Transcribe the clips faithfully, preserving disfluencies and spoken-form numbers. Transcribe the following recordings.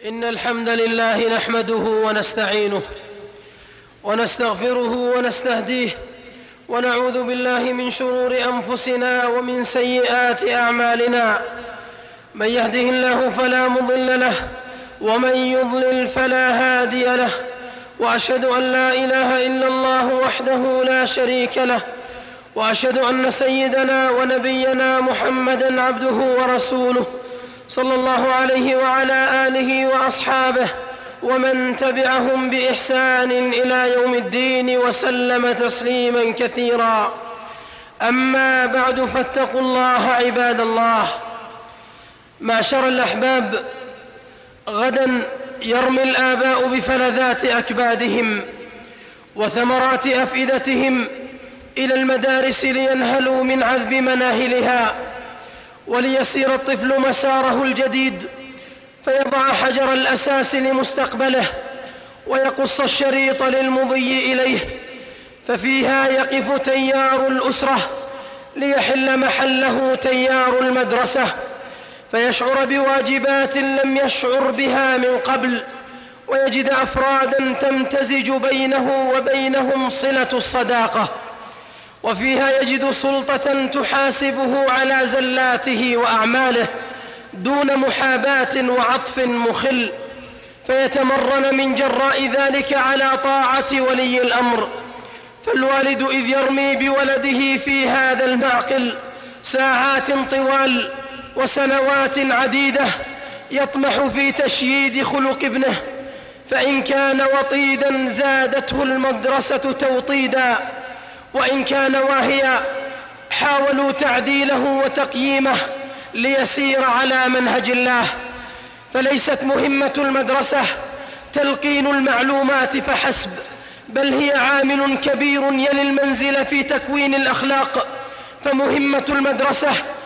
إن الحمد لله نحمده ونستعينه ونستغفره ونستهديه ونعوذ بالله من شرور أنفسنا ومن سيئات أعمالنا. من يهده الله فلا مضل له ومن يضلل فلا هادي له، وأشهد أن لا إله إلا الله وحده لا شريك له، وأشهد أن سيدنا ونبينا محمدًا عبده ورسوله صلى الله عليه وعلى آله وأصحابه ومن تبعهم بإحسان إلى يوم الدين وسلم تسليما كثيرا. أما بعد، فاتقوا الله عباد الله. معشر الأحباب، غدا يرمي الآباء بفلذات أكبادهم وثمرات أفئدتهم إلى المدارس لينهلوا من عذب مناهلها، وليسير الطفل مساره الجديد فيضع حجر الأساس لمستقبله ويقص الشريط للمضي إليه، ففيها يقف تيار الأسرة ليحل محله تيار المدرسة، فيشعر بواجبات لم يشعر بها من قبل، ويجد أفرادا تمتزج بينه وبينهم صلة الصداقة، وفيها يجد سلطة تحاسبه على زلاته وأعماله دون محاباة وعطف مخل، فيتمرن من جراء ذلك على طاعة ولي الأمر. فالوالد إذ يرمي بولده في هذا المعقل ساعات طوال وسنوات عديدة يطمح في تشييد خلق ابنه، فإن كان وطيدا زادته المدرسة توطيدا، وإن كان واهيا حاولوا تعديله وتقييمه ليسير على منهج الله. فليست مهمة المدرسة تلقين المعلومات فحسب، بل هي عامل كبير يلي المنزل في تكوين الأخلاق. فمهمة المدرسة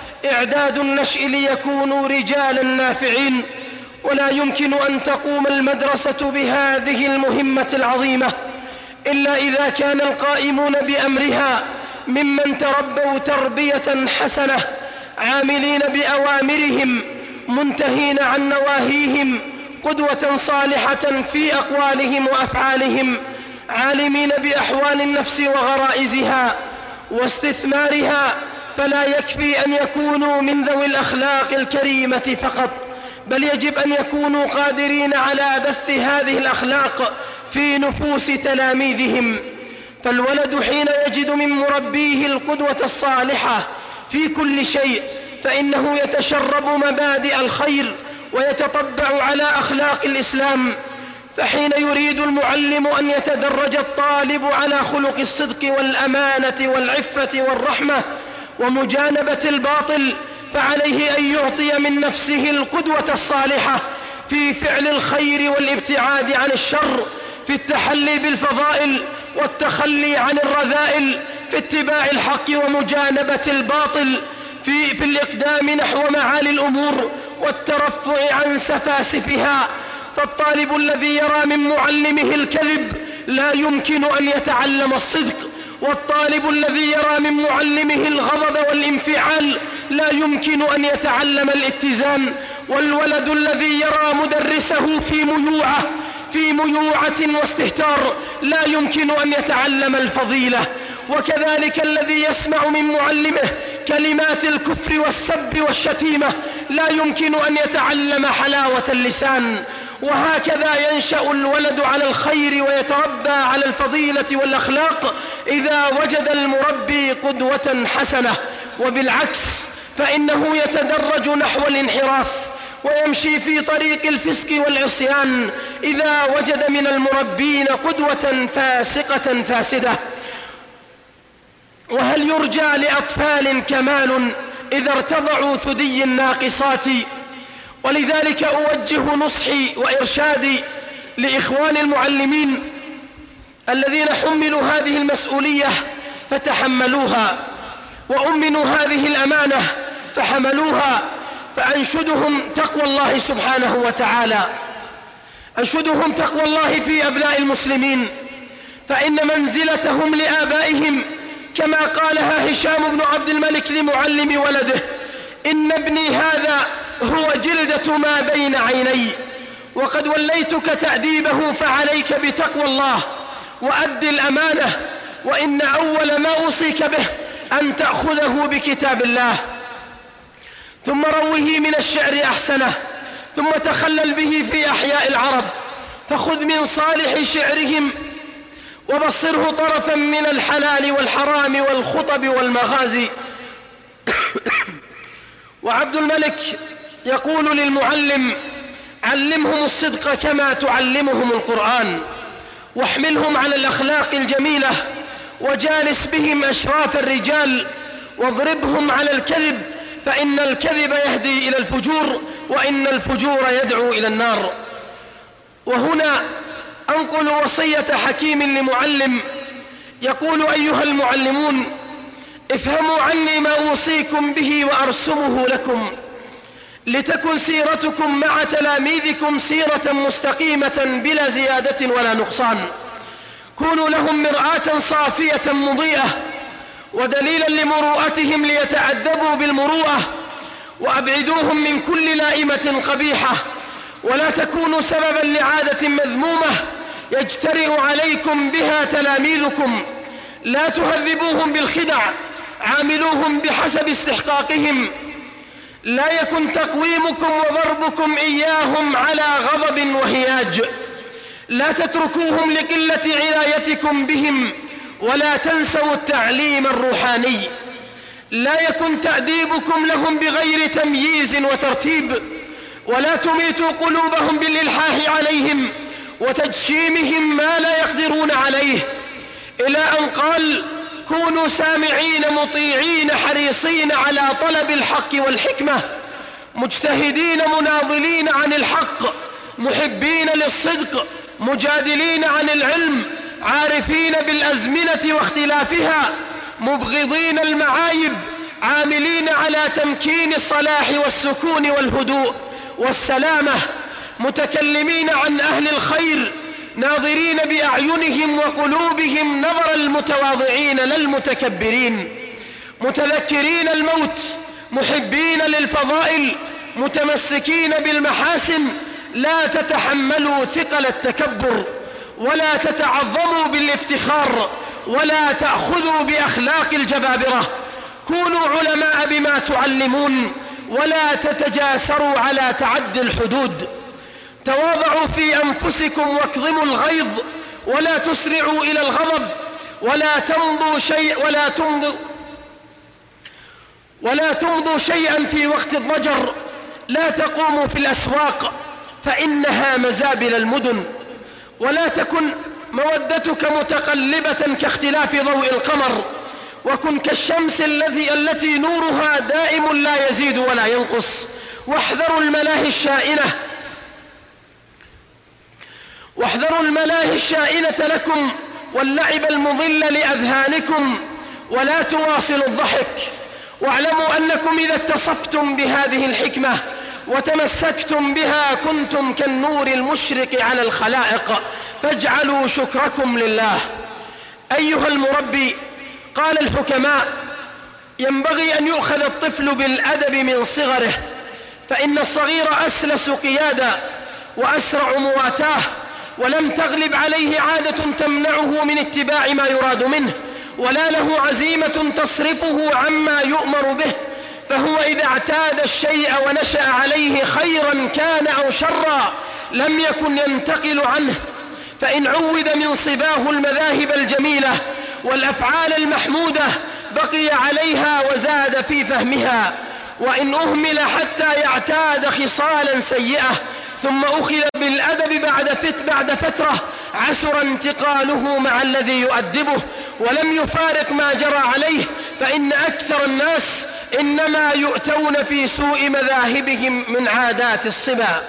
إعداد النشء ليكونوا رجالا نافعين، ولا يمكن أن تقوم المدرسة بهذه المهمة العظيمة إلا إذا كان القائمون بأمرها ممن تربوا تربية حسنة، عاملين بأوامرهم منتهين عن نواهيهم، قدوة صالحة في أقوالهم وأفعالهم، عالمين بأحوال النفس وغرائزها واستثمارها. فلا يكفي أن يكونوا من ذوي الأخلاق الكريمة فقط، بل يجب أن يكونوا قادرين على بث هذه الأخلاق في نفوس تلاميذهم. فالولد حين يجد من مربيه القدوة الصالحة في كل شيء فإنه يتشرب مبادئ الخير ويتطبع على أخلاق الإسلام. فحين يريد المعلم أن يتدرج الطالب على خلق الصدق والأمانة والعفة والرحمة ومجانبة الباطل، فعليه أن يعطي من نفسه القدوة الصالحة في فعل الخير والابتعاد عن الشر، في التحلي بالفضائل والتخلي عن الرذائل، في اتباع الحق ومجانبة الباطل، في, في الإقدام نحو معالي الأمور والترفع عن سفاسفها. فالطالب الذي يرى من معلمه الكذب لا يمكن أن يتعلم الصدق، والطالب الذي يرى من معلمه الغضب والانفعال لا يمكن أن يتعلم الاتزان، والولد الذي يرى مدرسه في ميوعة في ميوعة واستهتار لا يمكن أن يتعلم الفضيلة. وكذلك الذي يسمع من معلمه كلمات الكفر والسب والشتيمة لا يمكن أن يتعلم حلاوة اللسان. وهكذا ينشأ الولد على الخير ويتربى على الفضيلة والأخلاق إذا وجد المربي قدوة حسنة، وبالعكس فإنه يتدرج نحو الانحراف ويمشي في طريق الفسق والعصيان إذا وجد من المربين قدوة فاسقة فاسدة. وهل يرجى لأطفال كمال إذا ارتضعوا ثدي الناقصات؟ ولذلك أوجه نصحي وإرشادي لإخوان المعلمين الذين حملوا هذه المسؤولية فتحملوها، وأمنوا هذه الأمانة فحملوها، فأنشدهم تقوى الله سبحانه وتعالى، أنشدهم تقوى الله في أبناء المسلمين، فإن منزلتهم لآبائهم كما قالها هشام بن عبد الملك لمعلم ولده: إن ابني هذا هو جلدة ما بين عيني، وقد وليتك تأديبه فعليك بتقوى الله وأد الأمانة، وإن أول ما أوصيك به أن تأخذه بكتاب الله، ثم روه من الشعر أحسنه، ثم تخلل به في أحياء العرب، فخذ من صالح شعرهم وبصره طرفا من الحلال والحرام والخطب والمغازي. وعبد الملك يقول للمعلم: علمهم الصدق كما تعلمهم القرآن، واحملهم على الأخلاق الجميلة، وجالس بهم أشراف الرجال، واضربهم على الكذب، فإن الكذب يهدي إلى الفجور، وإن الفجور يدعو إلى النار. وهنا أنقل وصية حكيم لمعلم يقول: أيها المعلمون، افهموا عني ما أوصيكم به وأرسمه لكم، لتكن سيرتكم مع تلاميذكم سيرة مستقيمة بلا زيادة ولا نقصان. كونوا لهم مرآة صافية مضيئة ودليلا لمروءتهم ليتأدبوا بالمروءة، وأبعدوهم من كل لائمة قبيحة، ولا تكونوا سببا لعادة مذمومة يجترئ عليكم بها تلاميذكم. لا تهذبوهم بالخدع، عاملوهم بحسب استحقاقهم. لا يكن تقويمكم وضربكم إياهم على غضب وهياج. لا تتركوهم لقلة عنايتكم بهم، ولا تنسوا التعليم الروحاني. لا يكن تأديبكم لهم بغير تمييز وترتيب، ولا تميتوا قلوبهم بالإلحاح عليهم وتجشيمهم ما لا يقدرون عليه، إلى أن قال: كونوا سامعين مطيعين حريصين على طلب الحق والحكمة، مجتهدين مناضلين عن الحق، محبين للصدق، مجادلين عن العلم، عارفين بالأزمنة واختلافها، مبغضين المعايب، عاملين على تمكين الصلاح والسكون والهدوء والسلامة، متكلمين عن أهل الخير، ناظرين بأعينهم وقلوبهم نظر المتواضعين لا المتكبرين، متذكرين الموت، محبين للفضائل، متمسكين بالمحاسن. لا تتحملوا ثقل التكبر، ولا تتعظموا بالافتخار، ولا تأخذوا بأخلاق الجبابرة. كونوا علماء بما تعلمون، ولا تتجاسروا على تعدي الحدود. تواضعوا في أنفسكم واكظموا الغيظ، ولا تسرعوا إلى الغضب، ولا تمضوا شيء ولا تمضوا ولا تمضوا شيئا في وقت الضجر. لا تقوموا في الأسواق فإنها مزابل المدن، ولا تكن مودتك متقلبة كاختلاف ضوء القمر، وكن كالشمس الذي التي نورها دائم لا يزيد ولا ينقص. واحذروا الملاهي الشائنة واحذروا الملاهي الشائنة لكم واللعب المضل لأذهانكم، ولا تواصلوا الضحك. واعلموا أنكم إذا اتصفتم بهذه الحكمة وتمسكتم بها كنتم كالنور المشرق على الخلائق، فاجعلوا شكركم لله. أيها المربي، قال الحكماء: ينبغي أن يؤخذ الطفل بالأدب من صغره، فإن الصغير أسلس قيادا وأسرع مواتاه، ولم تغلب عليه عادة تمنعه من اتباع ما يراد منه، ولا له عزيمة تصرفه عما يؤمر به. فهو إذا اعتاد الشيء ونشأ عليه خيرا كان أو شرا لم يكن ينتقل عنه، فإن عود من صباه المذاهب الجميلة والأفعال المحمودة بقي عليها وزاد في فهمها، وإن أهمل حتى يعتاد خصالا سيئة ثم أخذ بالأدب بعد فت بعد فترة عسر انتقاله مع الذي يؤدبه ولم يفارق ما جرى عليه، فإن أكثر الناس إنما يؤتون في سوء مذاهبهم من عادات الصبا.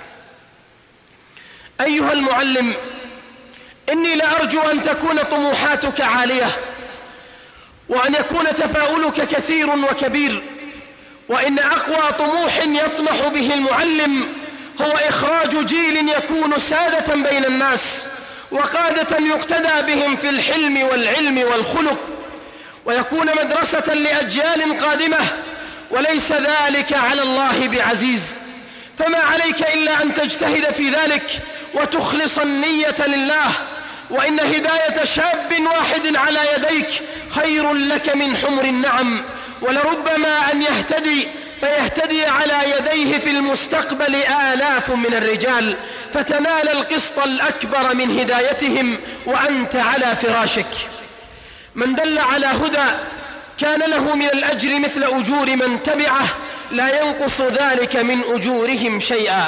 أيها المعلم، إني لأرجو أن تكون طموحاتك عالية، وأن يكون تفاؤلك كثير وكبير، وإن أقوى طموح يطمح به المعلم هو إخراج جيل يكون سادة بين الناس وقادة يقتدى بهم في الحلم والعلم والخلق، ويكون مدرسة لأجيال قادمة، وليس ذلك على الله بعزيز. فما عليك إلا أن تجتهد في ذلك وتخلص النية لله. وإن هداية شاب واحد على يديك خير لك من حمر النعم، ولربما أن يهتدي فيهتدي على يديه في المستقبل آلاف من الرجال، فتنال القسط الأكبر من هدايتهم وأنت على فراشك. من دل على هدى كان له من الأجر مثل أجور من تبعه، لا ينقص ذلك من أجورهم شيئا.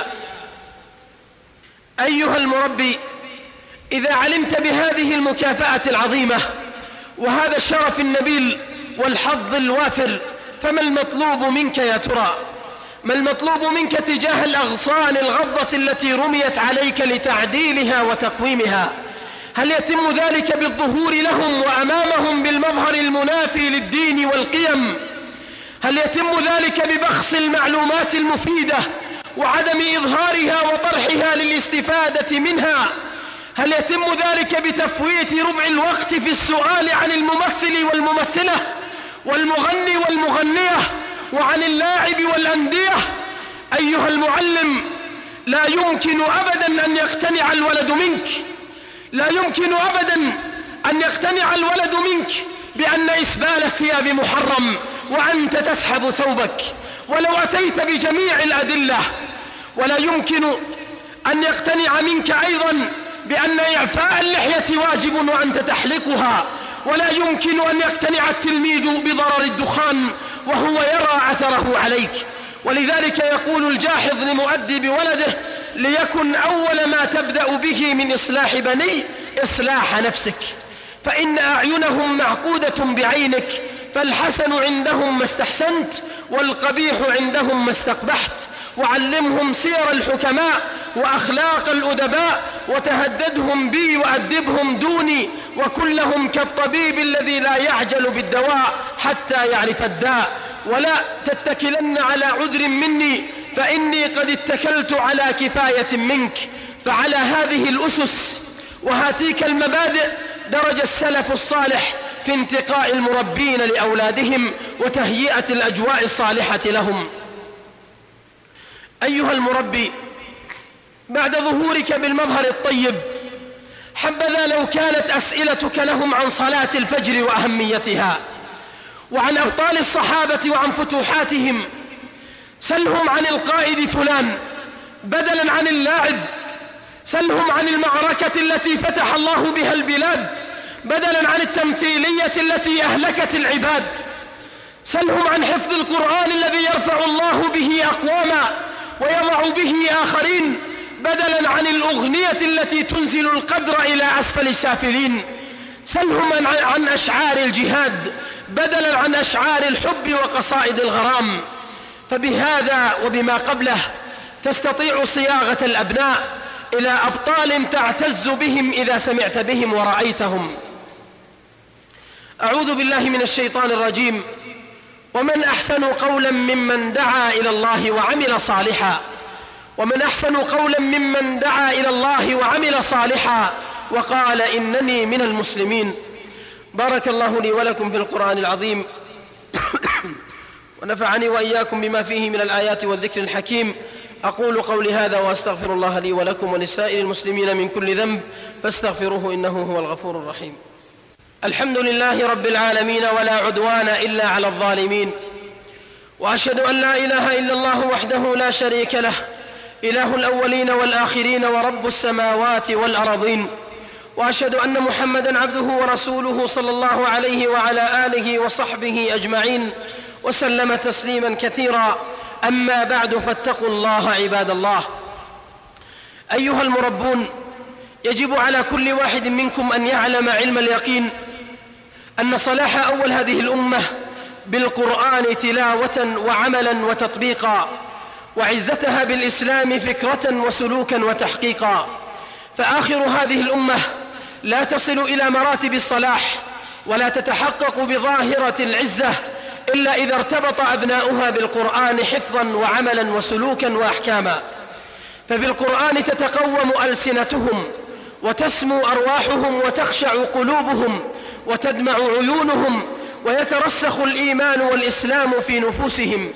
أيها المربي، إذا علمت بهذه المكافأة العظيمة وهذا الشرف النبيل والحظ الوافر، فما المطلوب منك يا ترى؟ ما المطلوب منك تجاه الأغصان الغضة التي رميت عليك لتعديلها وتقويمها؟ هل يتم ذلك بالظهور لهم وأمامهم بالمظهر المنافي للدين والقيم؟ هل يتم ذلك ببخس المعلومات المفيدة وعدم إظهارها وطرحها للاستفادة منها؟ هل يتم ذلك بتفويت ربع الوقت في السؤال عن الممثل والممثلة والمغني والمغنية وعن اللاعب والأندية؟ أيها المعلم، لا يمكن أبدا أن يقتنع الولد منك، لا يمكن أبدا أن يقتنع الولد منك بأن إسبال الثياب محرم وأنت تسحب ثوبك ولو أتيت بجميع الأدلة. ولا يمكن أن يقتنع منك أيضا بأن إعفاء اللحية واجب وأنت تحلقها. ولا يمكن أن يقتنع التلميذ بضرر الدخان وهو يرى أثره عليك. ولذلك يقول الجاحظ لمؤدب ولده: ليكن أول ما تبدأ به من إصلاح بني إصلاح نفسك، فإن أعينهم معقودة بعينك، فالحسن عندهم ما استحسنت والقبيح عندهم ما استقبحت. وعلمهم سير الحكماء وأخلاق الأدباء، وتهددهم بي وأدبهم دوني، وكلهم كالطبيب الذي لا يعجل بالدواء حتى يعرف الداء. ولا تتكلن على عذر مني، فإني قد اتكلت على كفاية منك. فعلى هذه الأسس وهاتيك المبادئ درج السلف الصالح في انتقاء المربين لأولادهم وتهيئة الأجواء الصالحة لهم. أيها المربي، بعد ظهورك بالمظهر الطيب، حبذا لو كانت أسئلتك لهم عن صلاة الفجر وأهميتها، وعن أبطال الصحابة وعن فتوحاتهم. سلهم عن القائد فلان بدلا عن اللاعب، سلهم عن المعركة التي فتح الله بها البلاد بدلا عن التمثيلية التي أهلكت العباد. سلهم عن حفظ القرآن الذي يرفع الله به أقواما ويضع به آخرين بدلا عن الأغنية التي تنزل القدر إلى أسفل السافلين. سلهم عن أشعار الجهاد بدلا عن أشعار الحب وقصائد الغرام. فبهذا وبما قبله تستطيع صياغة الأبناء إلى أبطال تعتز بهم إذا سمعت بهم ورأيتهم. أعوذ بالله من الشيطان الرجيم. ومن أحسن قولا ممن دعا إلى الله وعمل صالحا ومن أحسن قولا ممن دعا إلى الله وعمل صالحا وقال إنني من المسلمين. بارك الله لي ولكم في القرآن العظيم ونفعني وإياكم بما فيه من الآيات والذكر الحكيم. أقول قولي هذا وأستغفر الله لي ولكم ولسائر المسلمين من كل ذنب فاستغفروه إنه هو الغفور الرحيم. الحمد لله رب العالمين، ولا عدوان إلا على الظالمين، وأشهد أن لا إله إلا الله وحده لا شريك له، إله الأولين والآخرين ورب السماوات والأرضين. وأشهد أن محمدا عبده ورسوله صلى الله عليه وعلى آله وصحبه أجمعين وسلم تسليما كثيرا. أما بعد، فاتقوا الله عباد الله. أيها المربون، يجب على كل واحد منكم أن يعلم علم اليقين أن صلاح أول هذه الأمة بالقرآن تلاوة وعملا وتطبيقا، وعزتها بالإسلام فكرة وسلوكا وتحقيقا. فآخر هذه الأمة لا تصل إلى مراتب الصلاح ولا تتحقق بظاهرة العزة إلا إذا ارتبط أبناؤها بالقرآن حفظا وعملا وسلوكا وأحكاما. فبالقرآن تتقوم ألسنتهم وتسمو أرواحهم وتخشع قلوبهم وتدمع عيونهم ويترسخ الإيمان والإسلام في نفوسهم.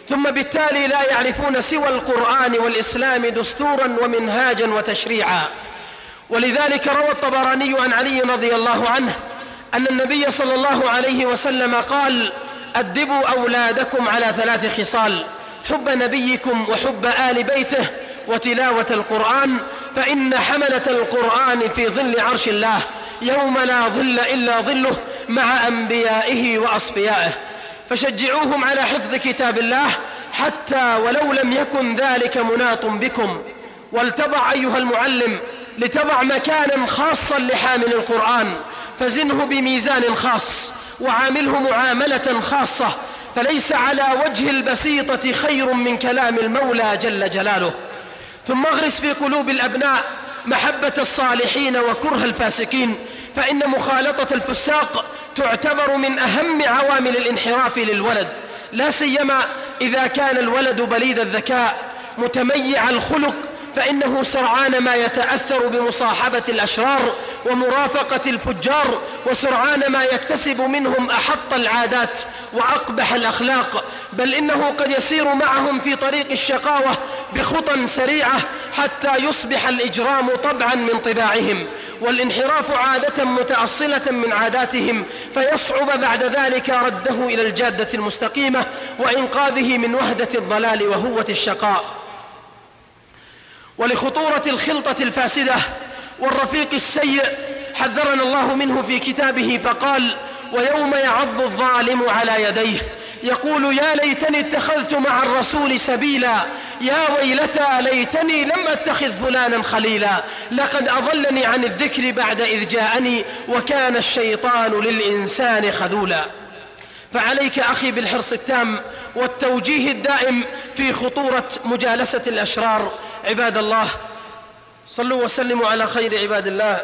ثم بالتالي لا يعرفون سوى القرآن والإسلام دستورا ومنهاجا وتشريعا. ولذلك روى الطبراني عن علي رضي الله عنه أن النبي صلى الله عليه وسلم قال: أدبوا أولادكم على ثلاث خصال: حب نبيكم وحب آل بيته وتلاوة القرآن، فإن حملة القرآن في ظل عرش الله يوم لا ظل إلا ظله مع أنبيائه وأصفيائه. فشجعوهم على حفظ كتاب الله حتى ولو لم يكن ذلك مناط بكم. ولتضع أيها المعلم لتضع مكانا خاصا لحامل القرآن، فزنه بميزان خاص وعامله معاملة خاصة، فليس على وجه البسيطة خير من كلام المولى جل جلاله. ثم اغرس في قلوب الأبناء محبة الصالحين وكره الفاسقين، فإن مخالطة الفساق تعتبر من أهم عوامل الانحراف للولد، لا سيما إذا كان الولد بليد الذكاء متميع الخلق، فإنه سرعان ما يتأثر بمصاحبة الأشرار ومرافقة الفجار، وسرعان ما يكتسب منهم أحط العادات وأقبح الأخلاق، بل إنه قد يسير معهم في طريق الشقاوة بخطى سريعة حتى يصبح الإجرام طبعا من طباعهم، والانحراف عادة متأصلة من عاداتهم، فيصعب بعد ذلك رده إلى الجادة المستقيمة وإنقاذه من وهدة الضلال وهوة الشقاء. ولخطورة الخلطة الفاسدة والرفيق السيء حذرنا الله منه في كتابه فقال: ويوم يعض الظالم على يديه يقول يا ليتني اتخذت مع الرسول سبيلا، يا ويلتى ليتني لم أتخذ فلانا خليلا، لقد أضلني عن الذكر بعد إذ جاءني وكان الشيطان للإنسان خذولا. فعليك أخي بالحرص التام والتوجيه الدائم في خطورة مجالسة الأشرار. عباد الله، صلوا وسلموا على خير عباد الله،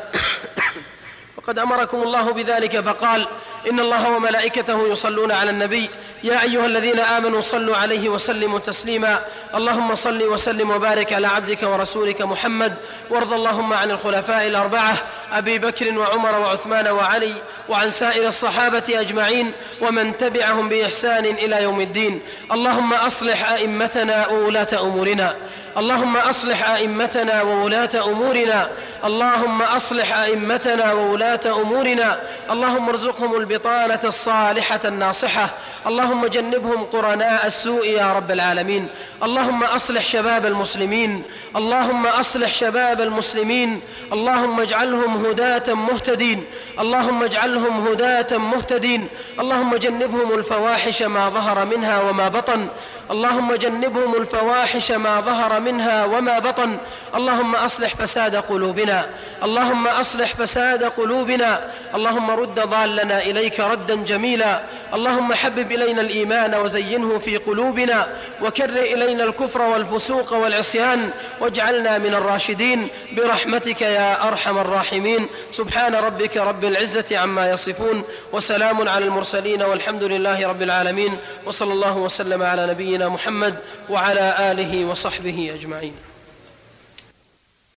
فقد أمركم الله بذلك فقال: إن الله وملائكته يصلون على النبي يا أيها الذين آمنوا صلوا عليه وسلموا تسليما. اللهم صل وسلم وبارك على عبدك ورسولك محمد، وارض اللهم عن الخلفاء الأربعة أبي بكر وعمر وعثمان وعلي، وعن سائر الصحابة أجمعين ومن تبعهم بإحسان إلى يوم الدين. اللهم أصلح أئمتنا وولاة أمورنا، اللهم أصلح أئمتنا وولاة أمورنا، اللهم أصلح أئمتنا وولاة أمورنا، اللهم ارزقهم البطانة الصالحة الناصحة، اللهم جنبهم قرناء السوء يا رب العالمين. اللهم أصلح شباب المسلمين، اللهم أصلح شباب المسلمين، اللهم اجعلهم هداة مهتدين، اللهم اجعلهم هداة مهتدين، اللهم جنبهم الفواحش ما ظهر منها وما بطن، اللهم جنبهم الفواحش ما ظهر منها وما بطن، اللهم أصلح فساد قلوبنا، اللهم أصلح فساد قلوبنا، اللهم رد ضالنا إليك ردا جميلا، اللهم حبب إلينا الإيمان وزينه في قلوبنا، وكر إلينا الكفر والفسوق والعصيان، واجعلنا من الراشدين برحمتك يا أرحم الراحمين. سبحان ربك رب العزة عما يصفون، وسلام على المرسلين، والحمد لله رب العالمين، وصلى الله وسلم على نبينا محمد وعلى آله وصحبه أجمعين.